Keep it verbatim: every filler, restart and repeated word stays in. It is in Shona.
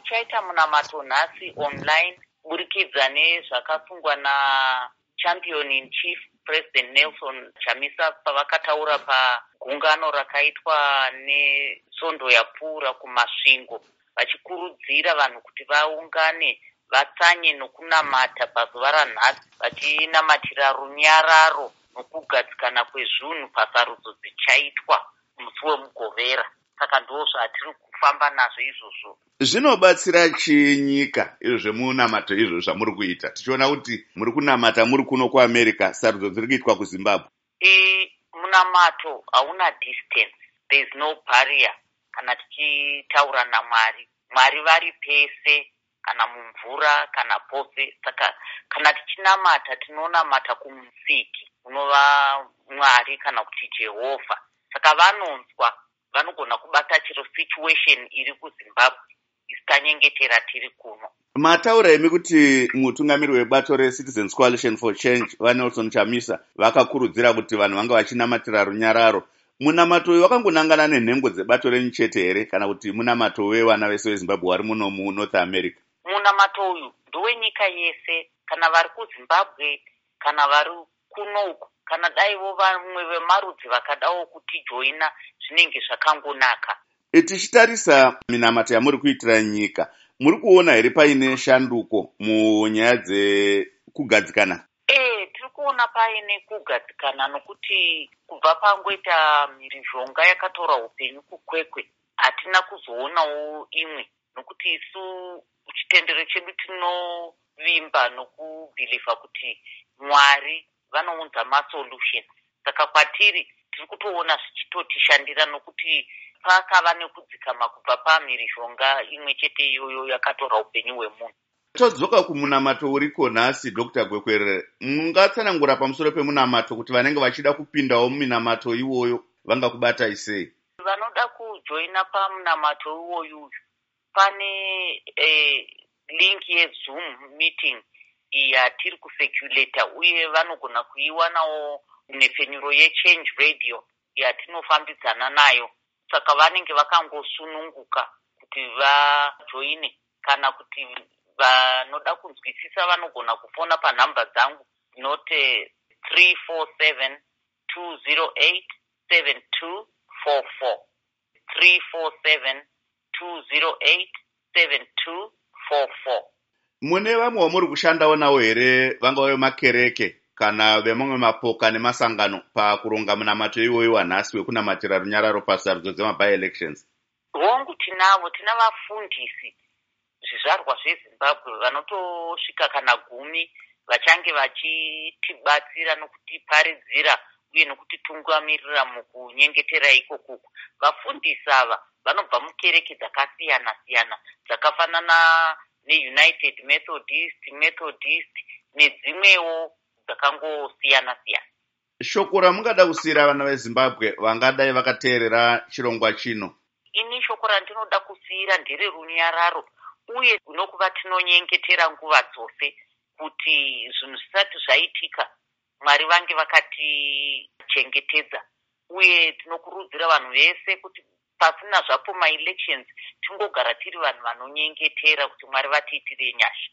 tichaita munamato nhasi online kuburikidza nezvakasungwa nachampion in chief President Nelson Chamisa pavakataura pagungano rakaitwa nesvondo yapfuura kumasvingo vachikurudzira vanhu kuti vaungane vatsanye nokunamata pazuva ranhasi vachinamatira runyararo nokugadzikana kwezvinhu pasarudzo dzichaitwa musi wemugovera. Saka ndo zvatiri kufamba nazvo izvozvo. Zvinobatsira chinyika izvo zvemunamato izvo zvamuri kuita tichiona kuti muri kunamata muri kuno kuAmerica sarudzo dziri kuitwa kuZimbabwe? E, munamato hauna distance, there is no barrier. Kana tichitaura naMwari, Mwari vari pese, kana mumvura kana pose. Saka kana tichinamata tinonamata kumusiki unova Mwari kana kuti Jehovha. Saka vanonzwa vanogona kubata chiro situation iri kuZimbabwe isitanyengetera tiri kuno. Mataura imi kuti mutungamiri webato reCitizens Coalition for Change vaNelson Chamisa vakakurudzira kuti vanhu vanga vachinamatira runyararo. Munamato uyu wakangonangana nenhengo dzebato renyu chete here kana kuti munamato wevana vese veZimbabwe vari muno muNorth America? Munamato uyu ndowenyika yese, kana vari kuZimbabwe kana vari kunoku, kana daivo vamwe vemarudzi vakadawo kuti joina, zvinenge zvakangonaka. Tichitarisa minamato yamuri kuitira nyika, muri kuona here paine shanduko munyaya dzekugadzikana? Eh, tiri kuona paine kugadzikana nokuti kubva pangoita mhirizhonga yakatora upenyu kukwekwe hatina kuzoonawo imwe, nokuti isu chitendero chedu tinovimba nokubhilivha kuti Mwari vanounza masolution. Saka kwatiri tiri kutoona zvichitotishandira nokuti pakava nekudzikama kubva pamhirizhonga imwe chete iyoyo yakatora upenyu hwemunhu. Todzoka kumunamato uriko nhasi Doctor Gwekwerere, mungatsanangura pamusoro pemunamato kuti vanenge vachida kupindawo muminamato iwoyo vangakubatai sei? Vanoda kujoina pamunamato iwoyu pane eh, link yeZoom meeting yatiri kuseculata uye vanogona kuiwanawo nepfenyuro yeChange Radio yatinofambidzana nayo. Saka vanenge vakangosununguka kuti vajoine, kana kuti vanoda kunzwisisa vanogona kufona panhamba dzangu note three four seven two zero eight seven two four four three four seven two zero eight seven two four four. Mune vamwe vamuri kushandawo navo here vangave makereke kana vemamwe mapoka nemasangano pakuronga munamato iwoyo wanhasi wekunamatira runyararo pasarudzo dzema-by elections? Hongu tinavo, tina vafundisi zvizvarwa zveZimbabwe vanotosvika kana gumi vachange vachitibatsira nokutiparidzira uye nokutitungamirira mukunyengetera ikokuku. Vafundisi ava vanobva mukereke dzakasiyana siyana dzakafanana neUnited Methodist, Methodist nedzimwewo dzakangosiyana siyana. Shoko ramungada kusiyira vana veZimbabwe vangadai vakateerera chirongwa chino? Ini shoko randinoda kusiyira ndere runyararo uye nokuva tinonyengetera nguva dzose kuti zvinhu zvisati zvaitika Mwari vange vakatichengetedza, uye tinokurudzira vanhu vese kuti pasina zvapo ma-elections tingogara tiri vanhu vanonyengetera kuti Mwari vatiitire nyasha.